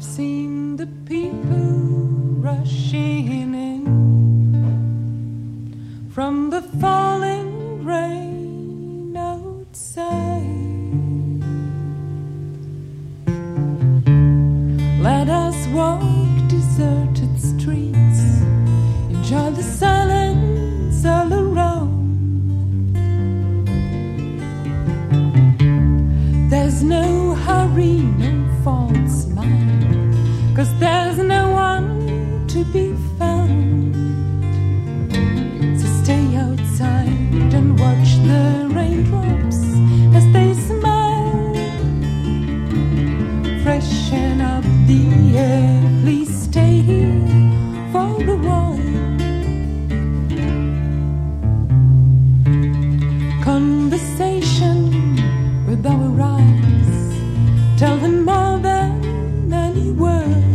seen the people rushing in from the falling rain outside. Let us walk deserted streets, enjoy the silence all around. There's no hurry, no false smile, 'cause there's no one to be found. So stay outside and watch the raindrops as they smile. Freshen up the air, please stay here for a while. Conversation with our eyes, tell them more than any word.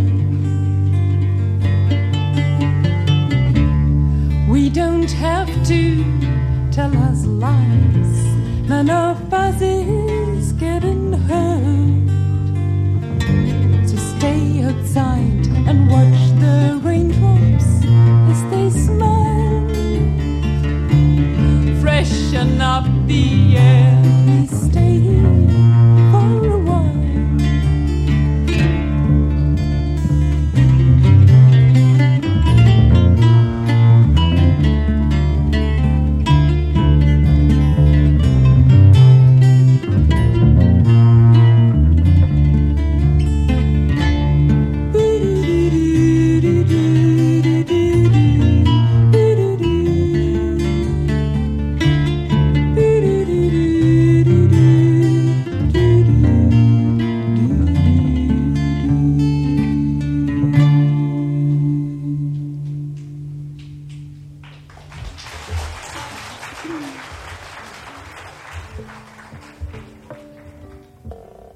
We don't have to tell us lies, none of us is getting hurt. So stay outside and watch the raindrops as they smile. Freshen up the air, please stay here for a while.